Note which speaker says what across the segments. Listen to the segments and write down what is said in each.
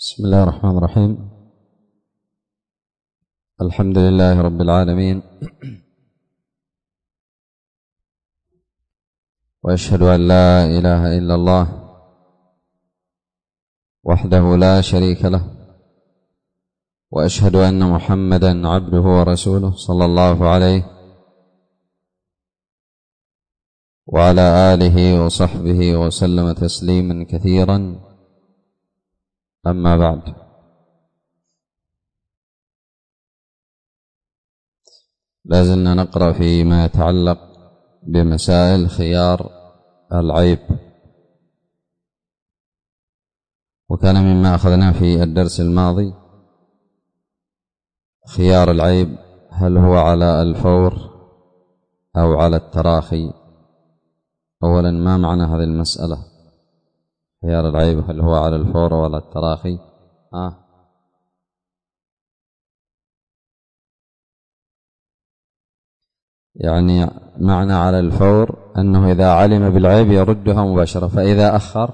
Speaker 1: بسم الله الرحمن الرحيم. الحمد لله رب العالمين، وأشهد أن لا إله إلا الله وحده لا شريك له، وأشهد أن محمدا عبده ورسوله صلى الله عليه وعلى آله وصحبه وسلم تسليما كثيرا. أما بعد، لازلنا نقرأ فيما يتعلق بمسائل خيار العيب، وكان مما أخذنا في الدرس الماضي خيار العيب هل هو على الفور أو على التراخي. أولا، ما معنى هذه المسألة؟ خيار العيب هل هو على الفور أو على التراخي؟ يعني معنى على الفور أنه إذا علم بالعيب يردها مباشرة، فإذا أخر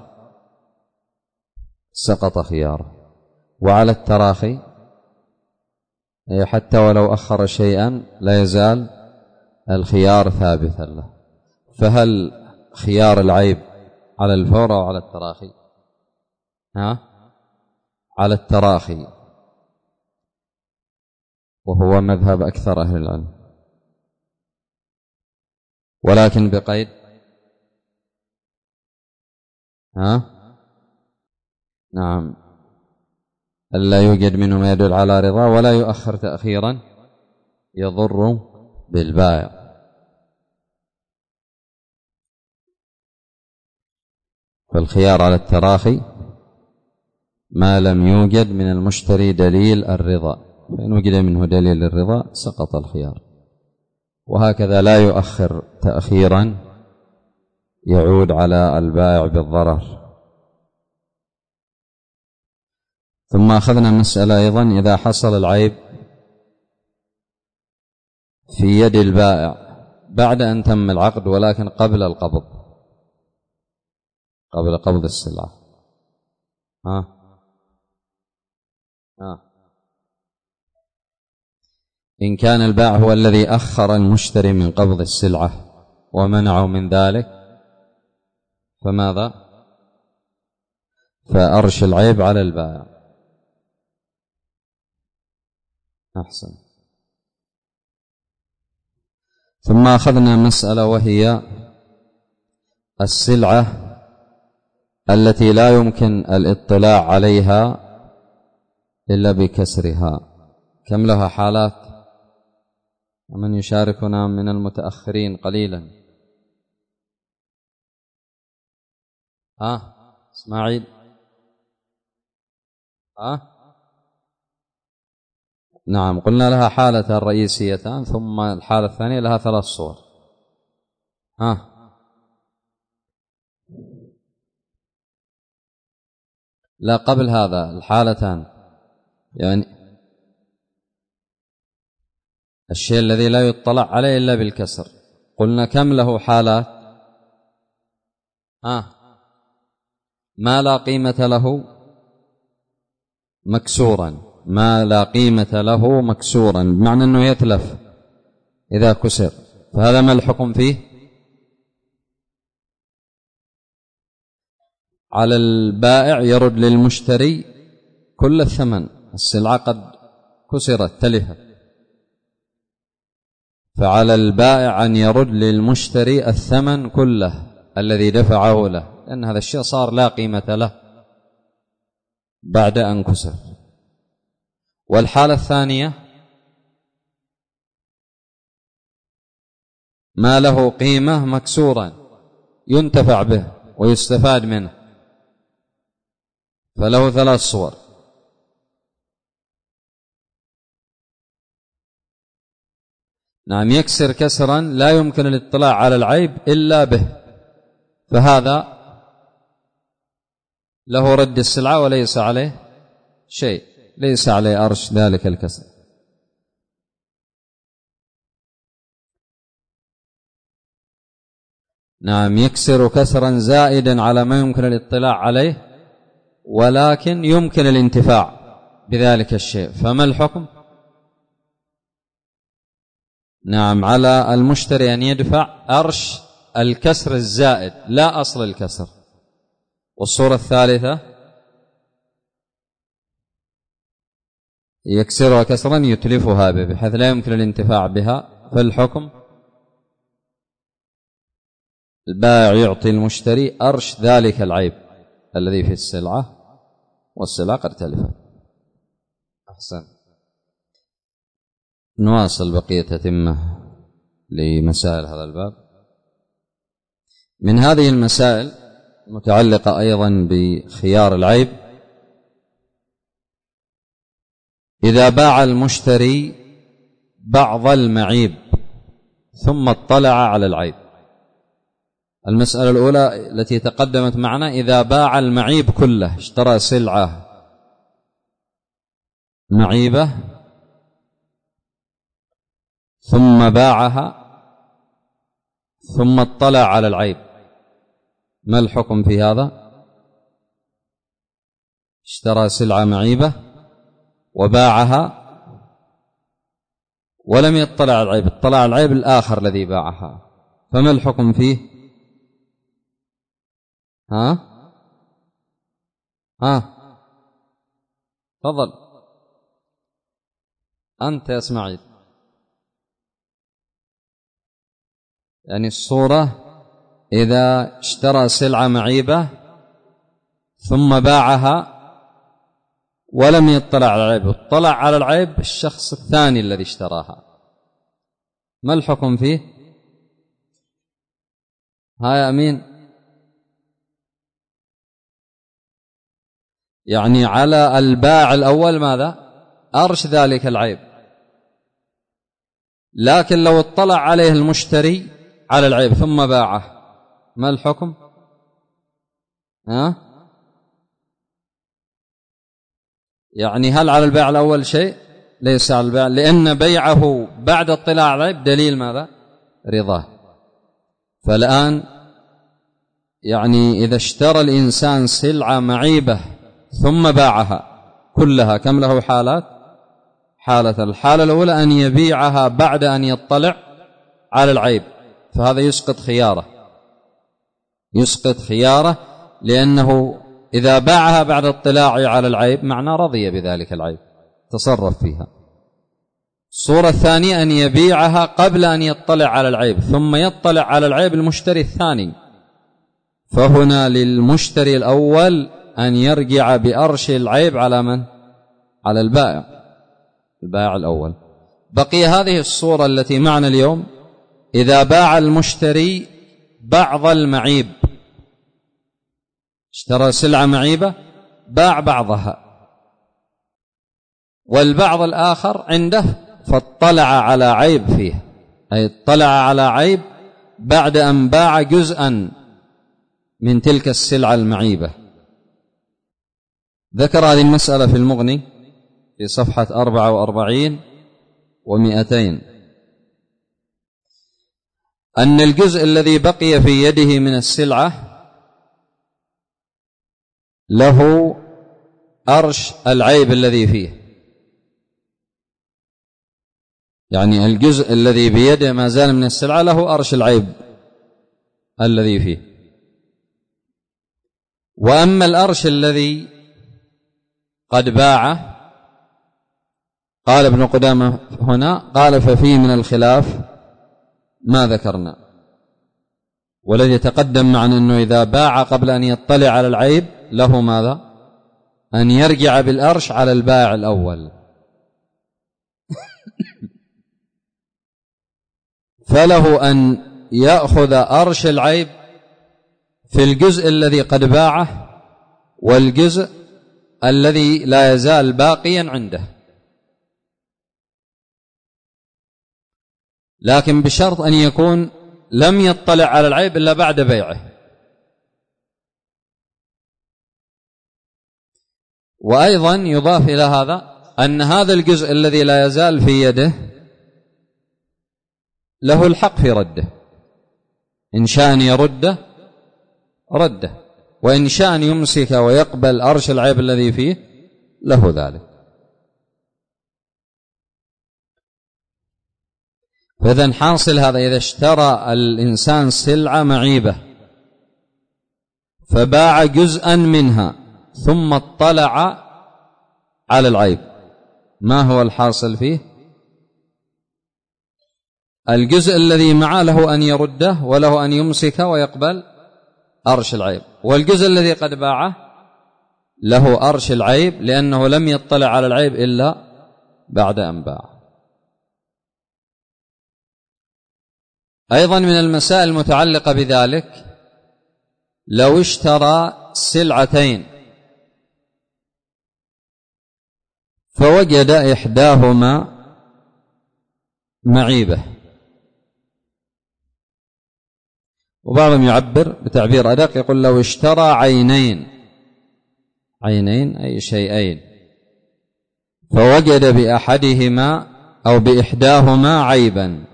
Speaker 1: سقط خياره. وعلى التراخي حتى ولو أخر شيئا لا يزال الخيار ثابتا له. فهل خيار العيب على الفور أو على التراخي؟ على التراخي، وهو مذهب أكثر أهل العلم، ولكن بقيد نعم، ألا يوجد منه ما يدل على رضا، ولا يؤخر تأخيرا يضر بالبائع. فالخيار على التراخي ما لم يوجد من المشتري دليل الرضا، فإن وجد منه دليل الرضا سقط الخيار. وهكذا لا يؤخر تأخيرا يعود على البائع بالضرر. ثم أخذنا مسألة أيضا، إذا حصل العيب في يد البائع بعد أن تم العقد ولكن قبل القبض، قبل قبض السلعة، إن كان البائع هو الذي أخر المشتري من قبض السلعة ومنعه من ذلك، فماذا؟ فأرش العيب على البائع. أحسن. ثم أخذنا مسألة، وهي السلعة التي لا يمكن الاطلاع عليها إلا بكسرها، كم لها حالات؟ ومن يشاركنا من المتأخرين قليلا؟ إسماعيل؟ نعم، قلنا لها حالتان رئيسيتان، ثم الحالة الثانية لها 3 صور. لا، قبل هذا الحالتان، يعني الشيء الذي لا يطلع عليه إلا بالكسر، قلنا كم له حالات؟ ما لا قيمة له مكسورا، ما لا قيمة له مكسورا، بمعنى أنه يتلف إذا كسر، فهذا ما الحكم فيه؟ على البائع يرد للمشتري كل الثمن، السلعة قد كسرت تلفت، فعلى البائع أن يرد للمشتري الثمن كله الذي دفعه له، لأن هذا الشيء صار لا قيمة له بعد أن كسر. والحالة الثانية ما له قيمة مكسورا ينتفع به ويستفاد منه، فله 3 صور. نعم، يكسر كسرا لا يمكن الاطلاع على العيب إلا به، فهذا له رد السلعة وليس عليه شيء، ليس عليه أرش ذلك الكسر. نعم، يكسر كسرا زائدا على ما يمكن الاطلاع عليه ولكن يمكن الانتفاع بذلك الشيء، فما الحكم؟ نعم، على المشتري أن يدفع أرش الكسر الزائد لا أصل الكسر. والصورة الثالثة يكسرها كسرا يتلفها به بحيث لا يمكن الانتفاع بها، فالحكم البائع يعطي المشتري أرش ذلك العيب الذي في السلعة والسلعة قد تلفت. أحسن. نواصل بقية تتمة لمسائل هذا الباب. من هذه المسائل متعلقة أيضا بخيار العيب: إذا باع المشتري بعض المعيب ثم اطلع على العيب. المسألة الأولى التي تقدمت معنا: إذا باع المعيب كله، اشترى سلعة معيبة ثم باعها ثم اطلع على العيب، ما الحكم في هذا؟ اشترى سلعة معيبة وباعها ولم يطلع على العيب، اطلع على العيب الآخر الذي باعها، فما الحكم فيه؟ تفضل أنت يا إسماعيل. يعني الصورة: إذا اشترى سلعة معيبة ثم باعها ولم يطلع على العيب، اطلع على العيب الشخص الثاني الذي اشتراها، ما الحكم فيه؟ يا أمين. يعني على البائع الأول ماذا؟ أرش ذلك العيب، لكن لو اطلع عليه المشتري على العيب ثم باعه، ما الحكم؟ يعني هل على البائع الأول شيء؟ ليس على البائع، لأن بيعه بعد اطلاع على العيب دليل ماذا؟ رضاه. فالآن يعني إذا اشترى الإنسان سلعة معيبة ثم باعها كلها، كم له حالات؟ حالة. الحالة الأولى أن يبيعها بعد أن يطلع على العيب، فهذا يسقط خياره، لأنه إذا باعها بعد اطلاعه على العيب معناه رضي بذلك العيب، تصرف فيها. الصورة الثانية أن يبيعها قبل أن يطلع على العيب، ثم يطلع على العيب المشتري الثاني، فهنا للمشتري الأول أن يرجع بأرش العيب على من؟ على البائع الأول. بقي هذه الصورة التي معنا اليوم: إذا باع المشتري بعض المعيب، اشترى سلعة معيبة باع بعضها والبعض الآخر عنده، فاطلع على عيب فيه، أي اطلع على عيب بعد أن باع جزءا من تلك السلعة المعيبة. ذكر هذه المسألة في المغني في صفحة 44 و200، أن الجزء الذي بقي في يده من السلعة له أرش العيب الذي فيه، يعني الجزء الذي بيده ما زال من السلعة له أرش العيب الذي فيه. وأما الأرش الذي قد باعه، قال ابن قدامة هنا، قال: ففيه من الخلاف ما ذكرنا. والذي يتقدم معنا أنه إذا باع قبل أن يطلع على العيب له ماذا؟ أن يرجع بالأرش على البائع الأول. فله أن يأخذ أرش العيب في الجزء الذي قد باعه والجزء الذي لا يزال باقيا عنده، لكن بشرط أن يكون لم يطلع على العيب إلا بعد بيعه. وأيضا يضاف إلى هذا أن هذا الجزء الذي لا يزال في يده له الحق في رده، إن شاء أن يرده رده، وإن شاء أن يمسك ويقبل أرش العيب الذي فيه له ذلك. فإذن حاصل هذا إذا اشترى الإنسان سلعة معيبة فباع جزءا منها ثم اطلع على العيب، ما هو الحاصل فيه؟ الجزء الذي معه له أن يرده وله أن يمسك ويقبل أرش العيب، والجزء الذي قد باعه له أرش العيب لأنه لم يطلع على العيب إلا بعد أن باع. أيضا من المسائل المتعلقة بذلك لو اشترى سلعتين فوجد إحداهما معيبة، وبعضهم يعبر بتعبير أدق يقول لو اشترى عينين أي شيئين فوجد بأحدهما أو بإحداهما عيبا،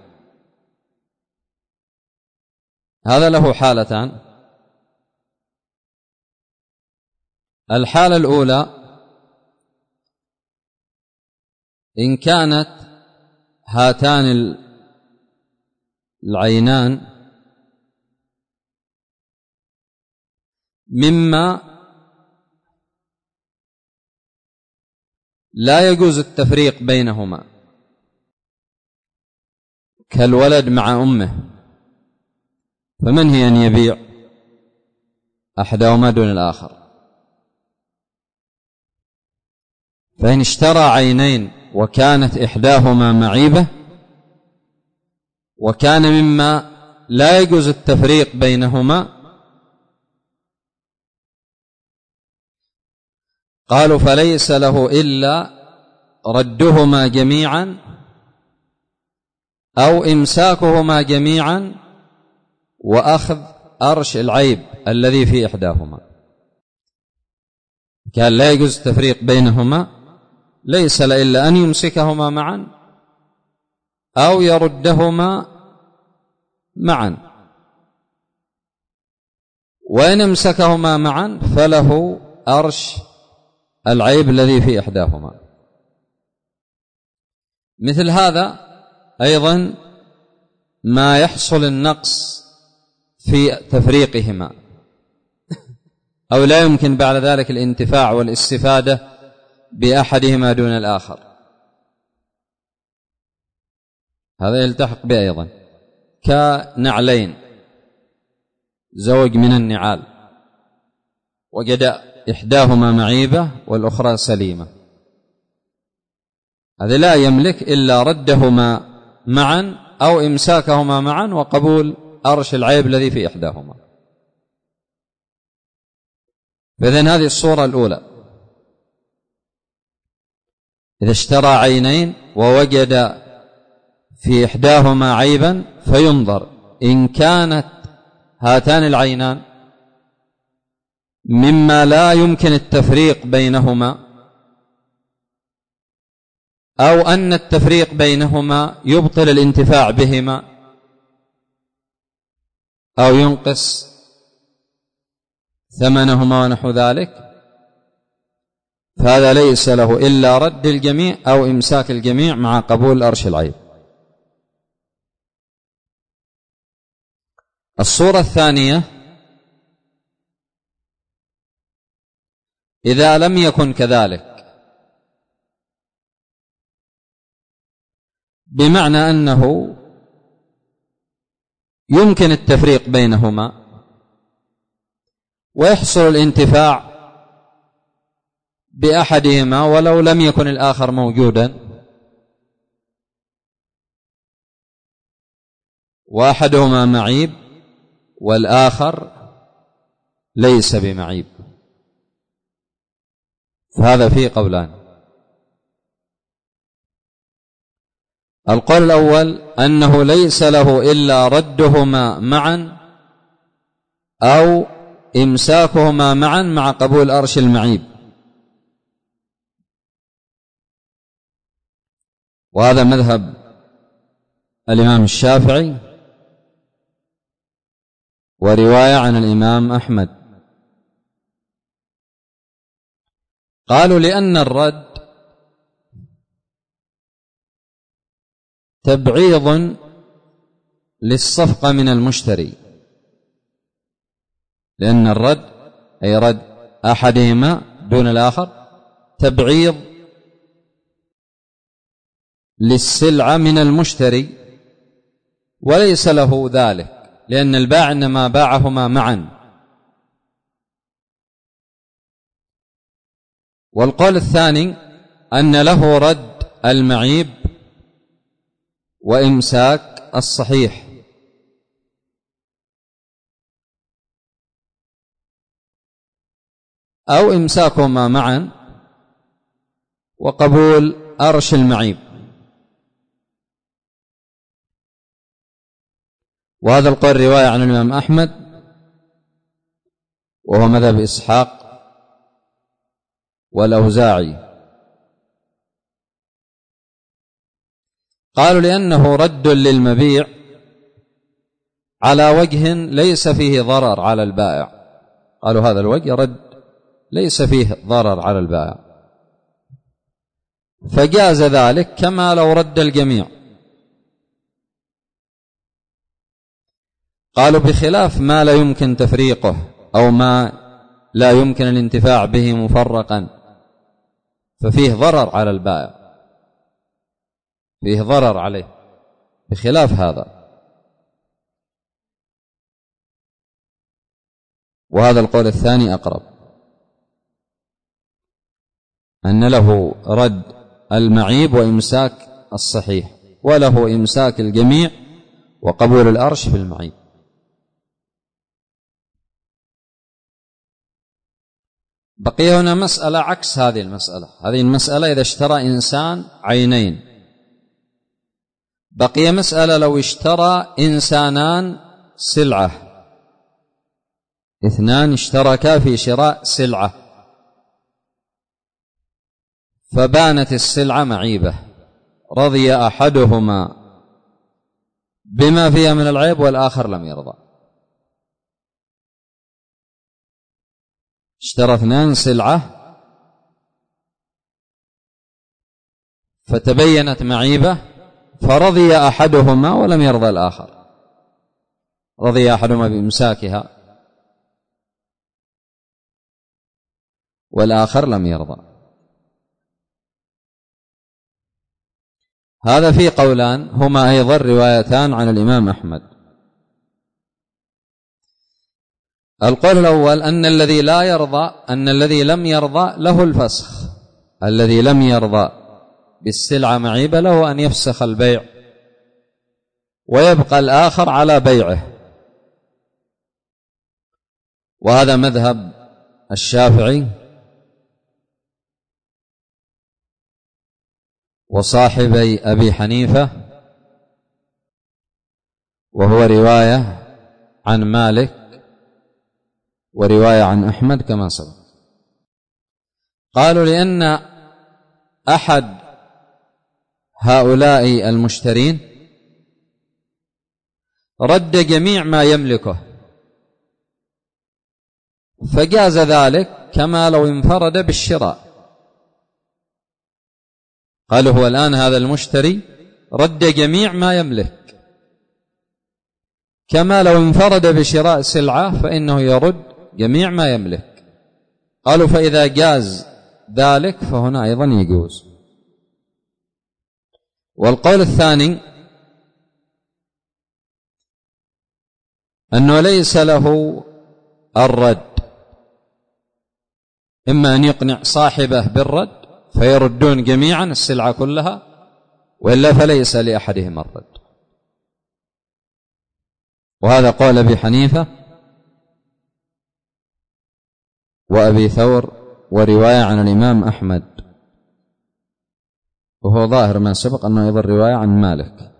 Speaker 1: هذا له حالتان. الحالة الأولى إن كانت هاتان العينان مما لا يجوز التفريق بينهما كالولد مع أمه، فمنهي أن يبيع أحدهما دون الآخر. فإن اشترى عينين وكانت إحداهما معيبة وكان مما لا يجوز التفريق بينهما، قالوا فليس له إلا ردهما جميعا أو إمساكهما جميعا وأخذ أرش العيب الذي في إحداهما. كان لا يجوز التفريق بينهما، ليس إلا أن يمسكهما معا أو يردهما معا، وإن امسكهما معا فله أرش العيب الذي في إحداهما. مثل هذا أيضا ما يحصل النقص في تفريقهما أو لا يمكن بعد ذلك الانتفاع والاستفادة بأحدهما دون الآخر، هذا يلتحق به أيضا كنعلين، زوج من النعال وجد إحداهما معيبة والأخرى سليمة، هذا لا يملك إلا ردهما معا أو إمساكهما معا وقبول أرش العيب الذي في إحداهما. فإذن هذه الصورة الأولى، إذا اشترى عينين ووجد في إحداهما عيبا فينظر إن كانت هاتان العينان مما لا يمكن التفريق بينهما أو أن التفريق بينهما يبطل الانتفاع بهما أو ينقص ثمنهما ونحو ذلك، فهذا ليس له إلا رد الجميع أو إمساك الجميع مع قبول أرش العيب. الصورة الثانية إذا لم يكن كذلك، بمعنى أنه يمكن التفريق بينهما ويحصل الانتفاع بأحدهما ولو لم يكن الآخر موجودا، وأحدهما معيب والآخر ليس بمعيب، فهذا فيه قولان. القول الأول أنه ليس له إلا ردهما معا أو إمساكهما معا مع قبول أرش المعيب، وهذا مذهب الإمام الشافعي ورواية عن الإمام أحمد قالوا لأن الرد تبعيض للصفقة من المشتري، لأن الرد أي رد أحدهما دون الآخر تبعيض للسلعة من المشتري، وليس له ذلك، لأن البائع إنما باعهما معا. والقول الثاني أن له رد المعيب وإمساك الصحيح، أو إمساكهما معا وقبول أرش المعيب. وهذا القول رواية عن الإمام أحمد، وهو مذهب إسحاق والأوزاعي. قالوا لأنه رد للمبيع على وجه ليس فيه ضرر على البائع. قالوا هذا الوجه رد ليس فيه ضرر على البائع، فجاز ذلك كما لو رد الجميع. قالوا بخلاف ما لا يمكن تفريقه أو ما لا يمكن الانتفاع به مفرقا، ففيه ضرر على البائع، فيه ضرر عليه، بخلاف هذا. وهذا القول الثاني أقرب، أن له رد المعيب وإمساك الصحيح، وله إمساك الجميع وقبول الأرش في المعيب. بقي هنا مسألة عكس هذه المسألة. هذه المسألة إذا اشترى إنسان عينين. بقي مسألة لو اشترى إنسانان سلعة، اثنان اشتركا في شراء سلعة، فبانت السلعة معيبة، رضي أحدهما بما فيها من العيب والآخر لم يرضى. اشترى اثنان سلعة فتبينت معيبة، فرضي أحدهما ولم يرضى الآخر، رضي أحدهما بإمساكها والآخر لم يرضى. هذا في قولان هما أيضا روايتان عن الإمام أحمد. القول الأول أن الذي لا يرضى، أن الذي لم يرضى له الفسخ، الذي لم يرضى بالسلعة معيبة له أن يفسخ البيع ويبقى الآخر على بيعه. وهذا مذهب الشافعي وصاحبي أبي حنيفة، وهو رواية عن مالك ورواية عن أحمد كما سبق. قالوا لأن أحد هؤلاء المشترين رد جميع ما يملكه، فجاز ذلك كما لو انفرد بالشراء. قالوا هو الآن هذا المشتري رد جميع ما يملك، كما لو انفرد بشراء سلعة فإنه يرد جميع ما يملك. قالوا فإذا جاز ذلك فهنا أيضا يجوز. والقول الثاني أنه ليس له الرد، إما أن يقنع صاحبه بالرد فيردون جميعا السلعة كلها، وإلا فليس لأحدهم الرد. وهذا قول أبي حنيفة وأبي ثور، ورواية عن الإمام أحمد، وهو ظاهر ما سبق أنه أيضا رواية عن مالك.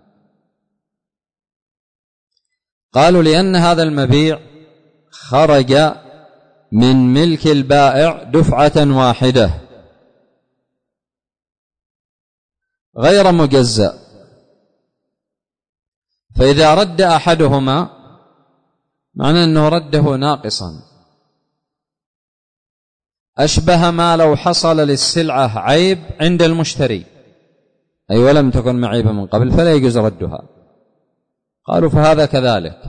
Speaker 1: قالوا لأن هذا المبيع خرج من ملك البائع دفعة واحدة غير مجزأ، فإذا رد أحدهما معنى أنه رده ناقصا، أشبه ما لو حصل للسلعة عيب عند المشتري، أي ولم تكن معيبة من قبل فلا يجوز ردها. قالوا فهذا كذلك،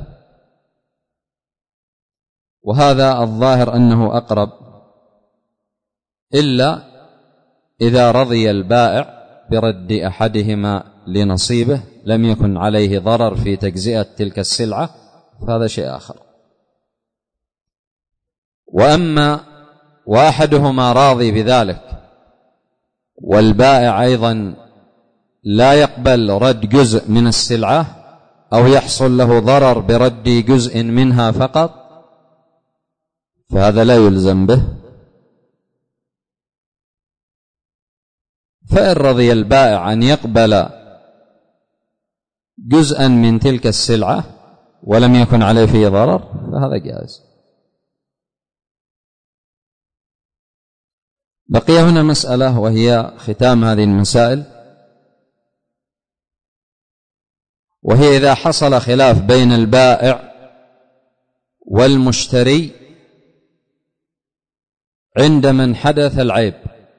Speaker 1: وهذا الظاهر أنه أقرب، إلا إذا رضي البائع برد أحدهما لنصيبه لم يكن عليه ضرر في تجزئة تلك السلعة، فهذا شيء آخر. وأما وأحدهما راضي بذلك والبائع أيضا لا يقبل رد جزء من السلعة أو يحصل له ضرر برد جزء منها فقط، فهذا لا يلزم به. فإن رضي البائع أن يقبل جزءا من تلك السلعة ولم يكن عليه فيه ضرر فهذا جائز. بقي هنا مسألة وهي ختام هذه المسائل، وهي إذا حصل خلاف بين البائع والمشتري عند من حدث العيب.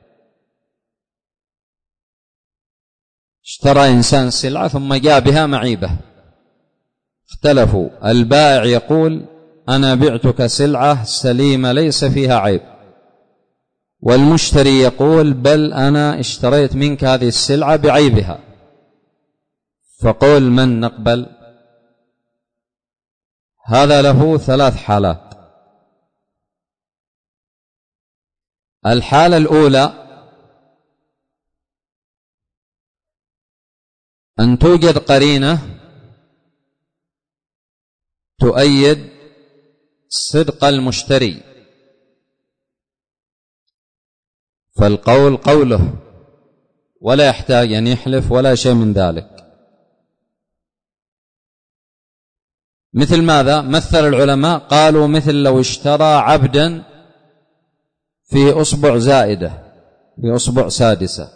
Speaker 1: اشترى إنسان سلعة ثم جاء بها معيبة، اختلفوا، البائع يقول أنا بعتك سلعة سليمة ليس فيها عيب، والمشتري يقول بل أنا اشتريت منك هذه السلعة بعيبها، فقول من نقبل؟ هذا له ثلاث حالات. الحالة الأولى أن توجد قرينة تؤيد صدق المشتري، فالقول قوله ولا يحتاج أن يحلف ولا شيء من ذلك. مثل ماذا؟ مثل العلماء قالوا مثل لو اشترى عبدا في أصبع زائدة في أصبع سادسة،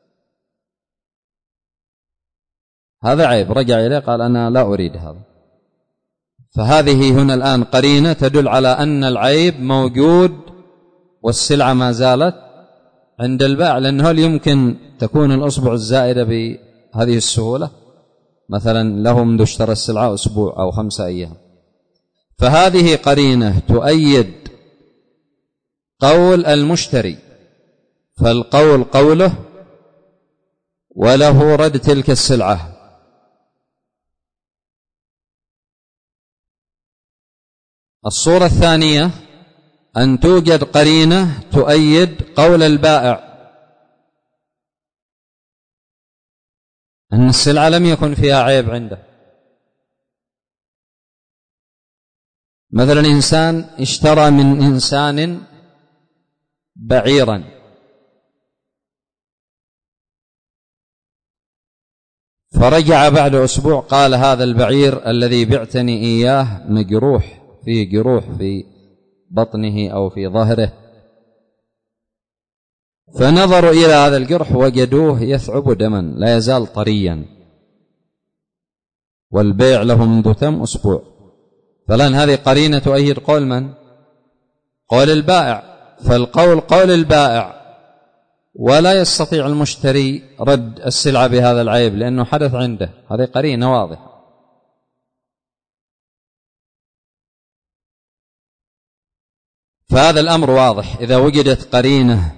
Speaker 1: هذا عيب، رجع إليه قال أنا لا أريد هذا، فهذه هنا الآن قرينة تدل على أن العيب موجود والسلعة ما زالت عند البائع، لأنه هل يمكن تكون الأصبع الزائدة بهذه السهولة؟ مثلا له منذ اشترى السلعة أسبوع أو 5 أيام، فهذه قرينة تؤيد قول المشتري، فالقول قوله وله رد تلك السلعة. الصورة الثانية أن توجد قرينة تؤيد قول البائع أن السلعة لم يكن فيها عيب عنده. مثلا إنسان اشترى من إنسان بعيرا، فرجع بعد أسبوع قال هذا البعير الذي بعتني إياه مجروح، فيه جروح في بطنه أو في ظهره، فنظروا إلى هذا الجرح وجدوه يثعب دما لا يزال طريا، والبيع له منذ تم أسبوع، فلان هذه قرينة تؤيد قول من؟ قول البائع، فالقول قول البائع، ولا يستطيع المشتري رد السلعة بهذا العيب لأنه حدث عنده، هذه قرينة واضحة. فهذا الأمر واضح، إذا وجدت قرينة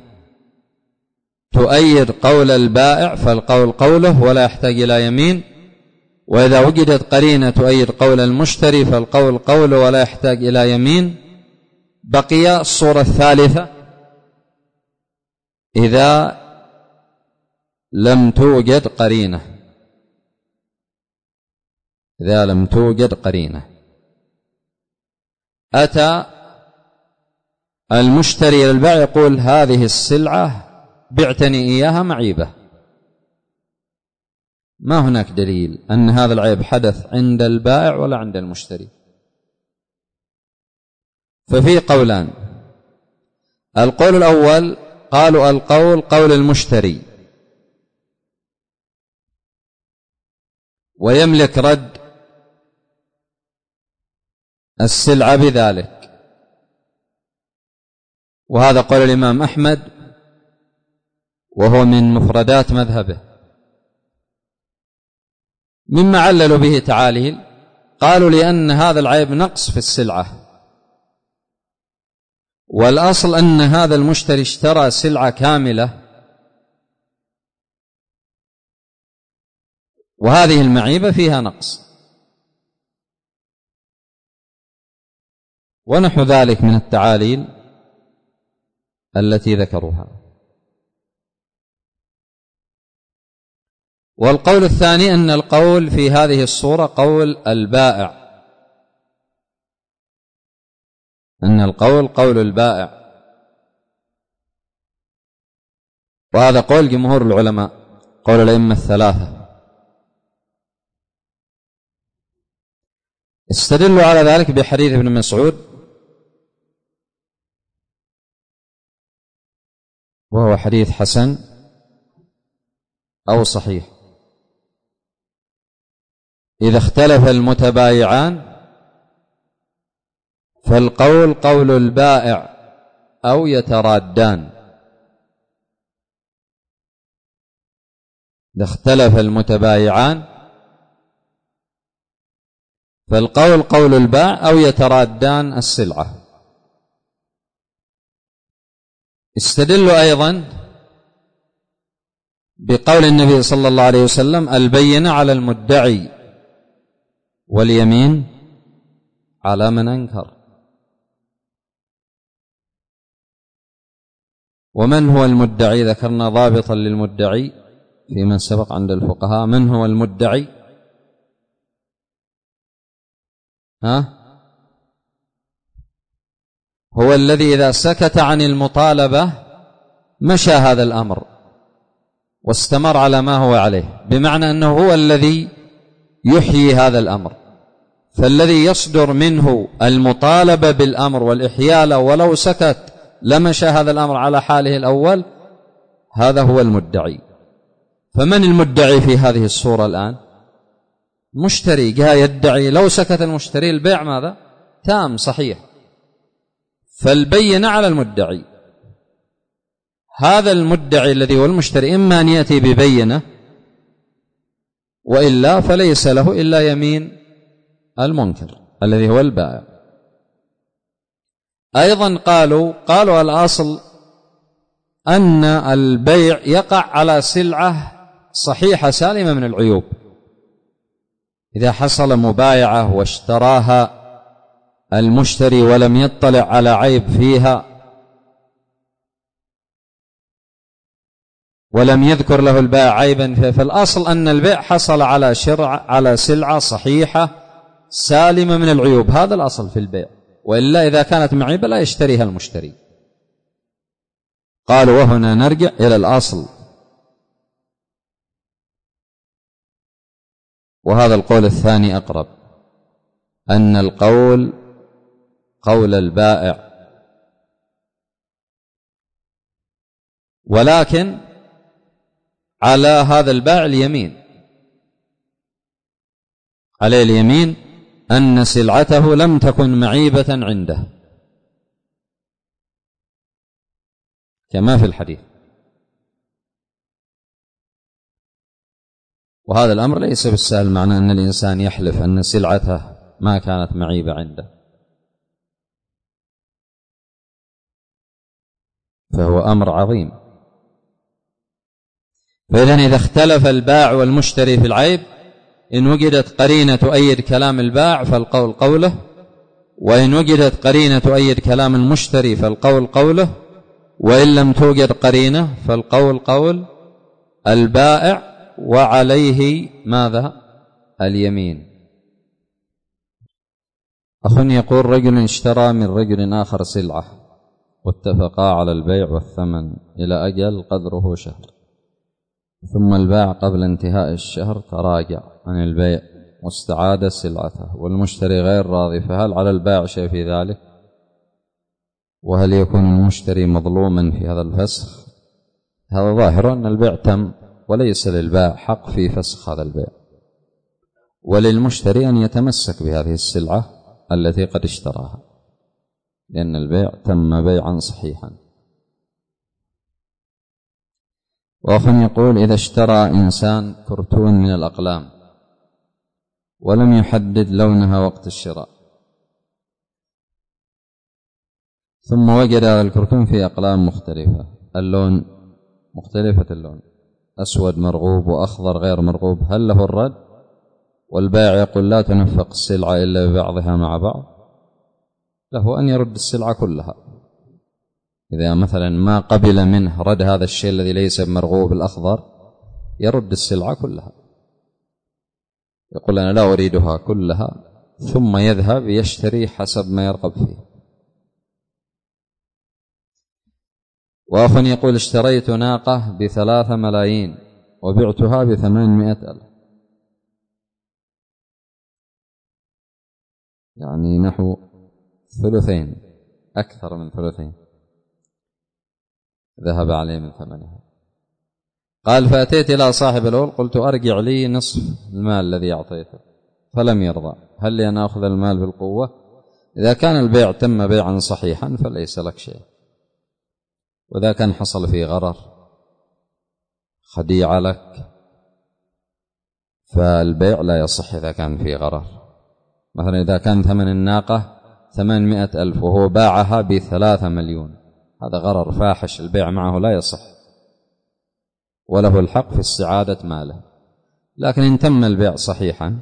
Speaker 1: تؤيد قول البائع فالقول قوله ولا يحتاج إلى يمين، وإذا وجدت قرينة تؤيد قول المشتري فالقول قوله ولا يحتاج إلى يمين. بقي الصورة الثالثة إذا لم توجد قرينة، إذا لم توجد قرينة أتى المشتري إلى البائع يقول هذه السلعة بعتني إياها معيبة، ما هناك دليل أن هذا العيب حدث عند البائع ولا عند المشتري. ففي قولان، القول الأول قالوا القول قول المشتري ويملك رد السلعة بذلك، وهذا قول الإمام أحمد وهو من مفردات مذهبه. مما عللوا به تعاليل قالوا لأن هذا العيب نقص في السلعة، والأصل أن هذا المشتري اشترى سلعة كاملة، وهذه المعيبة فيها نقص، ونحو ذلك من التعاليل التي ذكروها. والقول الثاني أن القول في هذه الصورة قول البائع، أن القول قول البائع، وهذا قول جمهور العلماء، قول الأئمة الثلاثة. استدلوا على ذلك بحديث ابن مسعود، وهو حديث حسن أو صحيح: إذا اختلف المتبايعان فالقول قول البائع أو يترادان. إذا اختلف المتبايعان فالقول قول البائع أو يترادان السلعة. استدلوا أيضا بقول النبي صلى الله عليه وسلم: البينة على المدعي واليمين على من أنكر. ومن هو المدعي؟ ذكرنا ضابطا للمدعي فيما سبق عند الفقهاء. من هو المدعي؟ هو الذي إذا سكت عن المطالبة مشى هذا الأمر واستمر على ما هو عليه، بمعنى أنه هو الذي يحيي هذا الأمر. فالذي يصدر منه المطالبة بالأمر والإحياء له ولو سكت لمشى هذا الأمر على حاله الأول، هذا هو المدعي. فمن المدعي في هذه الصورة الآن؟ مشتري جاء يدعي، لو سكت المشتري البيع ماذا؟ تام صحيح. فالبينة على المدعي. هذا المدعي الذي هو المشتري إما أن يأتي ببينة، وإلا فليس له إلا يمين المنكر الذي هو البائع. أيضا قالوا الأصل أن البيع يقع على سلعة صحيحة سالمة من العيوب. إذا حصل مبايعة واشتراها المشتري ولم يطلع على عيب فيها ولم يذكر له البائع عيبا فيها، فالأصل أن البيع حصل على سلعة صحيحة سالمة من العيوب. هذا الأصل في البيع، وإلا إذا كانت معيبة لا يشتريها المشتري. قالوا وهنا نرجع إلى الأصل، وهذا القول الثاني أقرب، أن القول قول البائع، ولكن على هذا البائع اليمين، عليه اليمين أن سلعته لم تكن معيبة عنده كما في الحديث. وهذا الأمر ليس بالسهل، معنى أن الإنسان يحلف أن سلعته ما كانت معيبة عنده، فهو أمر عظيم. فإذن إذا اختلف البائع والمشتري في العيب، إن وجدت قرينة تؤيد كلام البائع فالقول قوله، وإن وجدت قرينة تؤيد كلام المشتري فالقول قوله، وإن لم توجد قرينة فالقول قول البائع، وعليه ماذا؟ اليمين. أخ يقول: رجل اشترى من رجل آخر سلعة واتفقا على البيع والثمن إلى أجل قدره شهر، ثم البائع قبل انتهاء الشهر تراجع عن البيع واستعاد سلعته والمشتري غير راضي، فهل على البائع شيء في ذلك؟ وهل يكون المشتري مظلوما في هذا الفسخ؟ هذا ظاهر أن البيع تم، وليس للبائع حق في فسخ هذا البيع، وللمشتري أن يتمسك بهذه السلعة التي قد اشتراها، لأن البيع تم بيعا صحيحا. وأخ يقول: إذا اشترى إنسان كرتون من الأقلام ولم يحدد لونها وقت الشراء، ثم وجد الكرتون في أقلام مختلفة، اللون مختلفة اللون، أسود مرغوب وأخضر غير مرغوب، هل له الرد؟ والبائع يقول: لا تنفق السلعة إلا ببعضها مع بعض، له أن يرد السلعة كلها. إذا مثلا ما قبل منه رد هذا الشيء الذي ليس بمرغوب الأخضر، يرد السلعة كلها، يقول: أنا لا أريدها كلها، ثم يذهب يشتري حسب ما يرغب فيه. وأخ يقول: اشتريت ناقة ب3 ملايين وبعتها ب800,000، يعني نحو ثلثين، أكثر من ثلثين ذهب عليه من ثمنها. قال: فأتيت إلى صاحب الأول قلت: أرجع لي نصف المال الذي أعطيته، فلم يرضى، هل لي أن أخذ المال بالقوة؟ إذا كان البيع تم بيعا صحيحا فليس لك شيء، وإذا كان حصل فيه غرر، خديعة لك، فالبيع لا يصح إذا كان فيه غرر. مثلا إذا كان ثمن الناقة 800,000 وهو باعها ب3 مليون، هذا غرر فاحش، البيع معه لا يصح، وله الحق في استعادة ماله. لكن إن تم البيع صحيحا،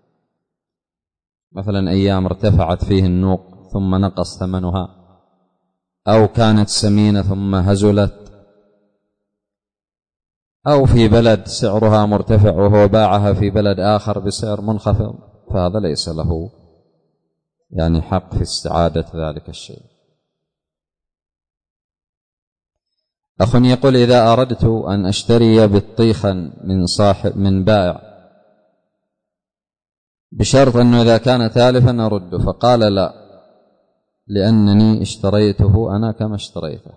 Speaker 1: مثلا أيام ارتفعت فيه النوق ثم نقص ثمنها، أو كانت سمينة ثم هزلت، أو في بلد سعرها مرتفع وهو باعها في بلد آخر بسعر منخفض، فهذا ليس له يعني حق في استعادة ذلك الشيء. أخ يقول: إذا أردت أن أشتري بطيخا من بائع بشرط أنه إذا كان تالفا أرده، فقال: لا، لأنني اشتريته أنا كما اشتريته،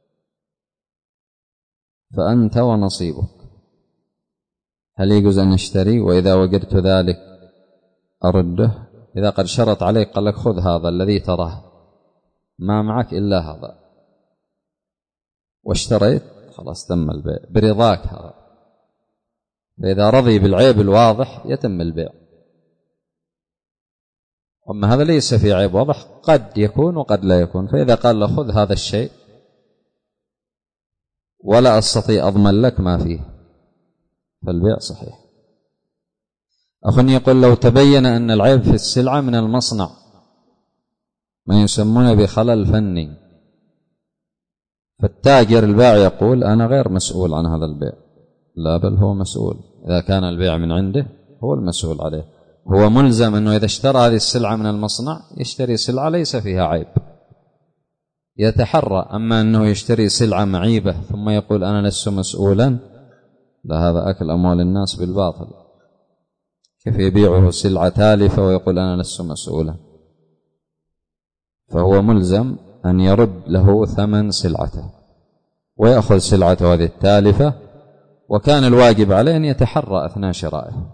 Speaker 1: فأنت ونصيبك، هل يجوز أن أشتري وإذا وجدت ذلك أرده؟ إذا قد شرط عليك قال لك: خذ هذا الذي تراه، ما معك إلا هذا، واشتريت، خلاص تم البيع برضاك هذا، فإذا رضي بالعيب الواضح يتم البيع. أما هذا ليس في عيب واضح، قد يكون وقد لا يكون، فإذا قال له: خذ هذا الشيء ولا أستطيع أضمن لك ما فيه، فالبيع صحيح. أخ يقول: لو تبين أن العيب في السلعة من المصنع، ما يسمونه بخلل فني، فالتاجر البائع يقول: أنا غير مسؤول عن هذا البيع، لا، بل هو مسؤول، إذا كان البيع من عنده هو المسؤول عليه، هو ملزم أنه إذا اشترى هذه السلعة من المصنع يشتري سلعة ليس فيها عيب، يتحرى. أما أنه يشتري سلعة معيبة ثم يقول: أنا لست مسؤولا، لا، هذا أكل أموال الناس بالباطل. كيف يبيعه سلعة تالفة ويقول: أنا لست مسؤولا؟ فهو ملزم أن يرد له ثمن سلعته ويأخذ سلعته هذه التالفة، وكان الواجب عليه أن يتحرى أثناء شرائه.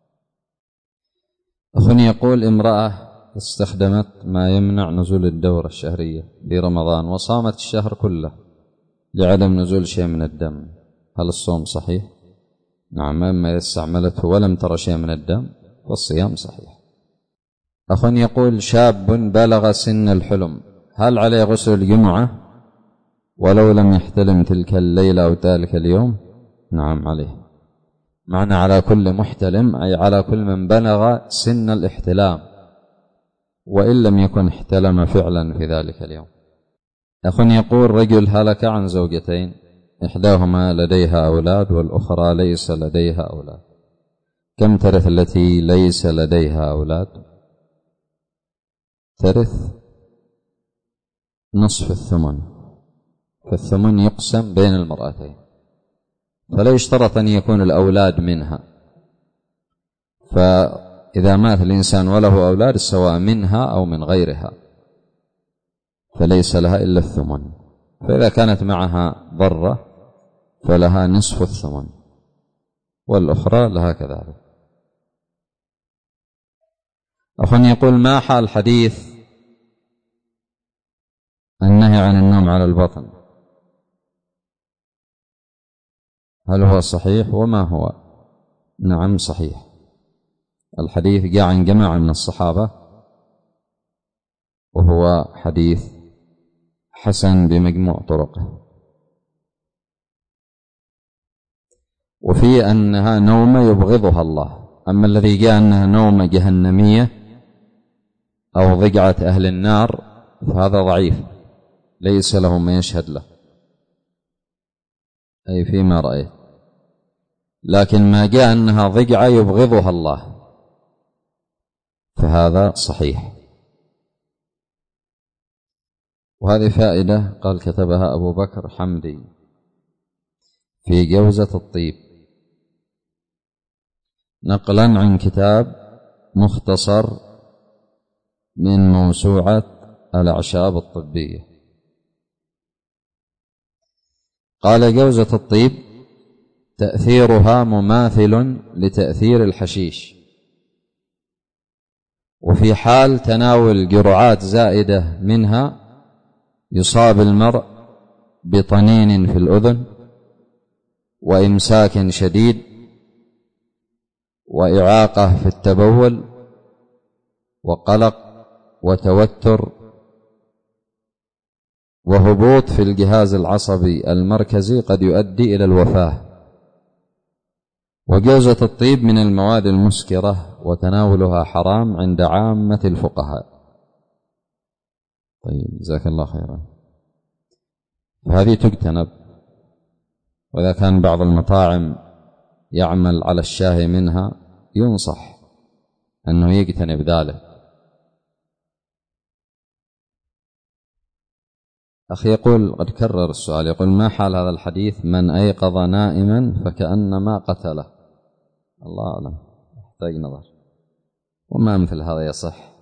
Speaker 1: أخ يقول: امرأة استخدمت ما يمنع نزول الدورة الشهرية في رمضان وصامت الشهر كله لعدم نزول شيء من الدم، هل الصوم صحيح؟ نعم، أما استعملته ولم ترى شيء من الدم فالصيام صحيح. أخ يقول: شاب بلغ سن الحلم، هل عليه غسل الجمعة ولو لم يحتلم تلك الليلة أو ذلك اليوم؟ نعم عليه، معنى على كل محتلم أي على كل من بلغ سن الاحتلام وإن لم يكن احتلم فعلا في ذلك اليوم. أخ يقول: رجل هلك عن زوجتين، إحداهما لديها أولاد والأخرى ليس لديها أولاد، كم ترث التي ليس لديها أولاد؟ ترث نصف الثمن، فالثمن يقسم بين المرأتين، فلا يشترط أن يكون الأولاد منها، فإذا مات الإنسان وله أولاد سواء منها أو من غيرها فليس لها إلا الثمن، فإذا كانت معها ضرة فلها نصف الثمن والأخرى لها كذلك. أخ يقول: ما حال حديث النهي عن النوم على البطن؟ هل هو صحيح وما هو؟ نعم صحيح، الحديث جاء عن جماعة من الصحابة، وهو حديث حسن بمجموع طرقه. وفي أنها نومة يبغضها الله. أما الذي جاء أنها نومة جهنمية أو ضجعة أهل النار فهذا ضعيف، ليس له ما يشهد له، أي فيما رأيت. لكن ما جاء أنها ضجعة يبغضها الله فهذا صحيح. وهذه فائدة قال كتبها أبو بكر حمدي في جوزة الطيب نقلا عن كتاب مختصر من موسوعة الأعشاب الطبية. قال جوزة الطيب تأثيرها مماثل لتأثير الحشيش، وفي حال تناول جرعات زائدة منها يصاب المرء بطنين في الأذن وإمساك شديد وإعاقة في التبول وقلق وتوتر وهبوط في الجهاز العصبي المركزي قد يؤدي إلى الوفاة. وجوزة الطيب من المواد المسكرة وتناولها حرام عند عامة الفقهاء. طيب جزاك الله خيرا. فهذه تجتنب، وإذا كان بعض المطاعم يعمل على الشاهي منها ينصح أنه يجتنب ذلك. أخي يقول قد كرر السؤال، يقول ما حال هذا الحديث من أيقظ نائما فكأنما قتله؟ الله أعلم، يحتاج نظر. وما مثل هذا يصح.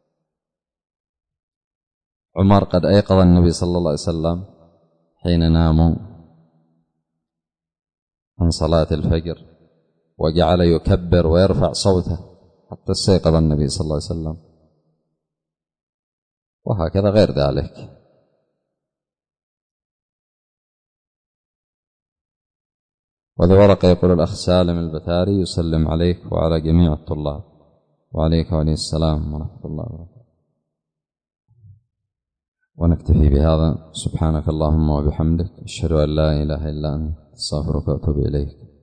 Speaker 1: عمر قد أيقظ النبي صلى الله عليه وسلم حين ناموا عن صلاة الفجر وجعل يكبر ويرفع صوته حتى استيقظ النبي صلى الله عليه وسلم، وهكذا غير ذلك. وذو ورقة يقول الأخ سالم البتاري يسلم عليك وعلى جميع الطلاب. وعليك وعليه السلام ورحمة الله وبركاته. ونكتفي بهذا. سبحانك اللهم وبحمدك، أشهد أن لا إله إلا أنت، أستغفرك وأتوب إليك.